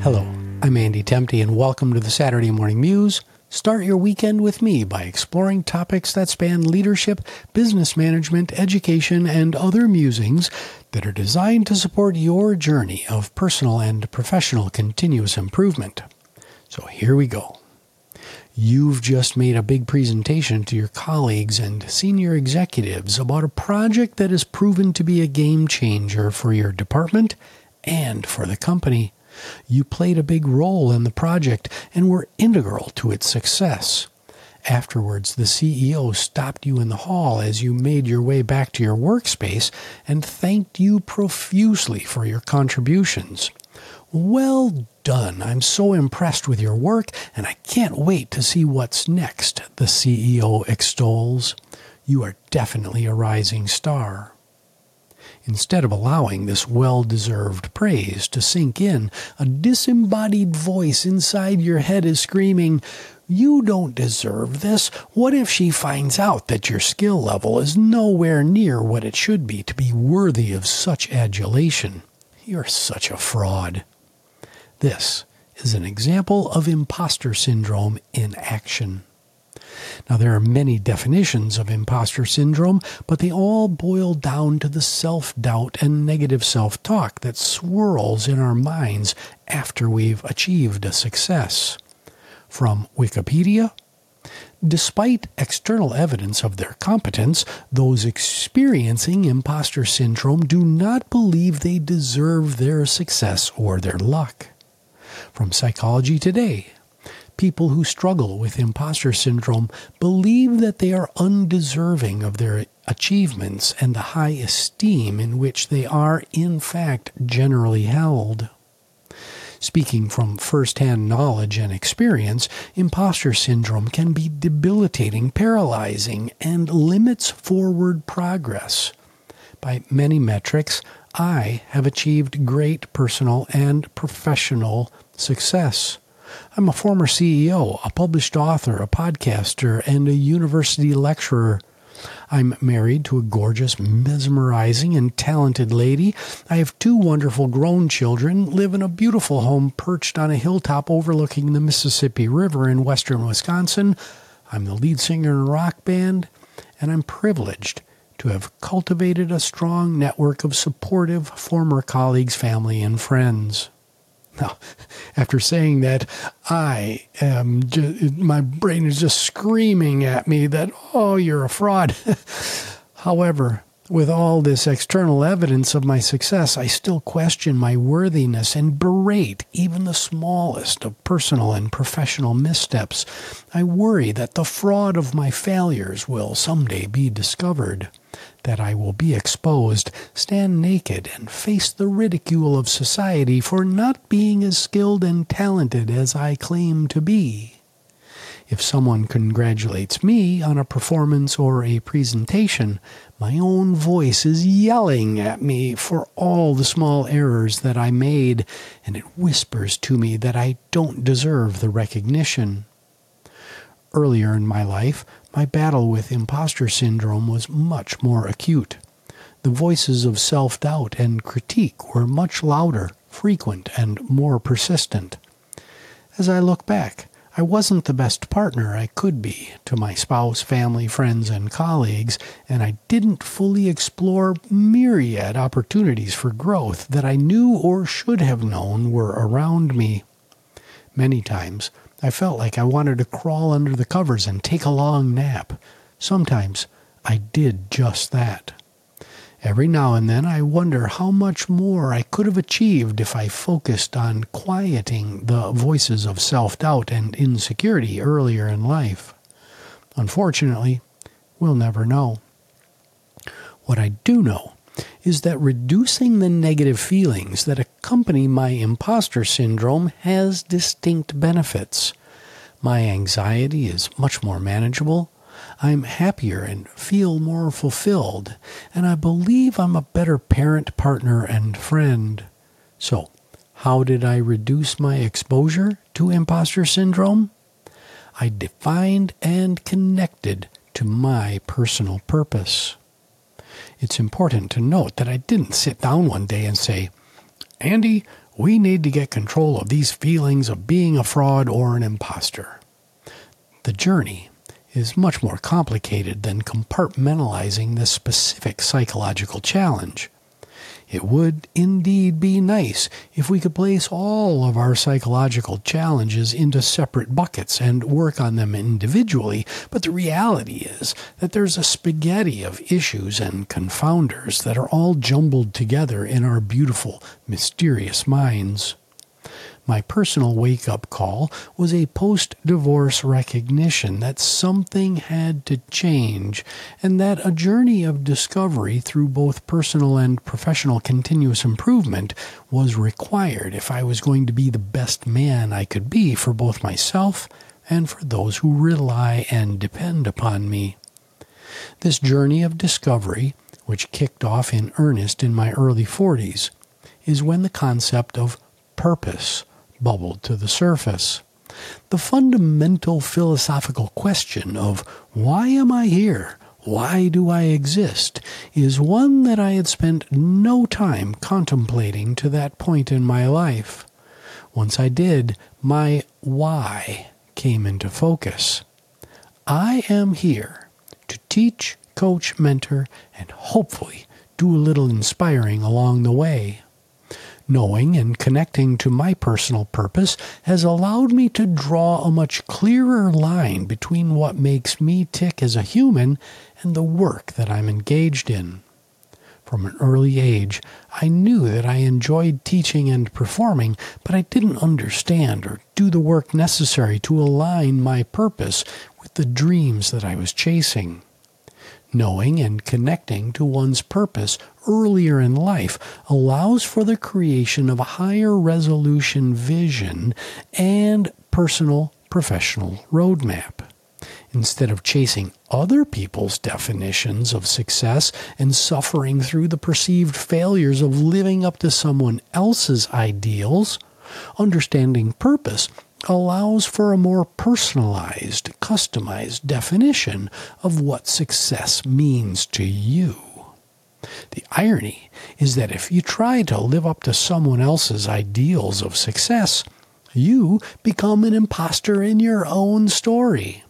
Hello, I'm Andy Temte, and welcome to the Saturday Morning Muse. Start your weekend with me by exploring topics that span leadership, business management, education, and other musings that are designed to support your journey of personal and professional continuous improvement. So here we go. You've just made a big presentation to your colleagues and senior executives about a project that has proven to be a game changer for your department and for the company. You played a big role in the project and were integral to its success. Afterwards, the CEO stopped you in the hall as you made your way back to your workspace and thanked you profusely for your contributions. Well done. I'm so impressed with your work, and I can't wait to see what's next, the CEO extols. You are definitely a rising star. Instead of allowing this well-deserved praise to sink in, a disembodied voice inside your head is screaming, "You don't deserve this. What if she finds out that your skill level is nowhere near what it should be to be worthy of such adulation? You're such a fraud." This is an example of imposter syndrome in action. Now, there are many definitions of imposter syndrome, but they all boil down to the self-doubt and negative self-talk that swirls in our minds after we've achieved a success. From Wikipedia, despite external evidence of their competence, those experiencing imposter syndrome do not believe they deserve their success or their luck. From Psychology Today, people who struggle with imposter syndrome believe that they are undeserving of their achievements and the high esteem in which they are, in fact, generally held. Speaking from first-hand knowledge and experience, imposter syndrome can be debilitating, paralyzing, and limits forward progress. By many metrics, I have achieved great personal and professional success. I'm a former CEO, a published author, a podcaster, and a university lecturer. I'm married to a gorgeous, mesmerizing, and talented lady. I have 2 wonderful grown children, live in a beautiful home perched on a hilltop overlooking the Mississippi River in western Wisconsin. I'm the lead singer in a rock band, and I'm privileged to have cultivated a strong network of supportive former colleagues, family, and friends. Now, after saying that, my brain is just screaming at me that, oh, you're a fraud. However, with all this external evidence of my success, I still question my worthiness and berate even the smallest of personal and professional missteps. I worry that the fraud of my failures will someday be discovered, that I will be exposed, stand naked, and face the ridicule of society for not being as skilled and talented as I claim to be. If someone congratulates me on a performance or a presentation, my own voice is yelling at me for all the small errors that I made, and it whispers to me that I don't deserve the recognition. Earlier in my life, my battle with imposter syndrome was much more acute. The voices of self-doubt and critique were much louder, frequent, and more persistent. As I look back, I wasn't the best partner I could be to my spouse, family, friends, and colleagues, and I didn't fully explore myriad opportunities for growth that I knew or should have known were around me. Many times, I felt like I wanted to crawl under the covers and take a long nap. Sometimes, I did just that. Every now and then I wonder how much more I could have achieved if I focused on quieting the voices of self-doubt and insecurity earlier in life. Unfortunately, we'll never know. What I do know is that reducing the negative feelings that accompany my imposter syndrome has distinct benefits. My anxiety is much more manageable. I'm happier and feel more fulfilled, and I believe I'm a better parent, partner, and friend. So, how did I reduce my exposure to imposter syndrome? I defined and connected to my personal purpose. It's important to note that I didn't sit down one day and say, "Andy, We need to get control of these feelings of being a fraud or an imposter. The journey is much more complicated than compartmentalizing this specific psychological challenge. It would indeed be nice if we could place all of our psychological challenges into separate buckets and work on them individually, but the reality is that there's a spaghetti of issues and confounders that are all jumbled together in our beautiful, mysterious minds. My personal wake-up call was a post-divorce recognition that something had to change, and that a journey of discovery through both personal and professional continuous improvement was required if I was going to be the best man I could be for both myself and for those who rely and depend upon me. This journey of discovery, which kicked off in earnest in my early 40s, is when the concept of purpose bubbled to the surface. The fundamental philosophical question of why am I here? Why do I exist? Is one that I had spent no time contemplating to that point in my life. Once I did, my why came into focus. I am here to teach, coach, mentor, and hopefully do a little inspiring along the way. Knowing and connecting to my personal purpose has allowed me to draw a much clearer line between what makes me tick as a human and the work that I'm engaged in. From an early age, I knew that I enjoyed teaching and performing, but I didn't understand or do the work necessary to align my purpose with the dreams that I was chasing. Knowing and connecting to one's purpose earlier in life allows for the creation of a higher resolution vision and personal professional roadmap. Instead of chasing other people's definitions of success and suffering through the perceived failures of living up to someone else's ideals, understanding purpose allows for a more personalized, customized definition of what success means to you. The irony is that if you try to live up to someone else's ideals of success, you become an imposter in your own story.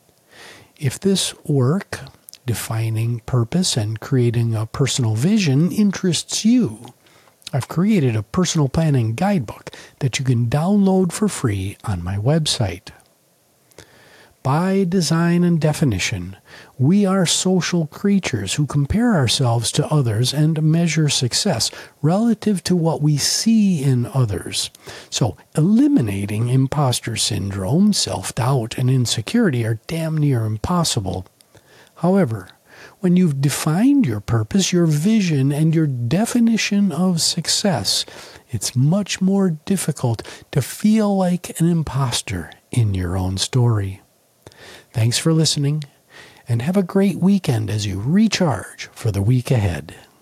If this work, defining purpose and creating a personal vision, interests you, I've created a personal planning guidebook that you can download for free on my website. By design and definition, we are social creatures who compare ourselves to others and measure success relative to what we see in others. So, eliminating imposter syndrome, self-doubt, and insecurity are damn near impossible. However, when you've defined your purpose, your vision, and your definition of success, it's much more difficult to feel like an imposter in your own story. Thanks for listening, and have a great weekend as you recharge for the week ahead.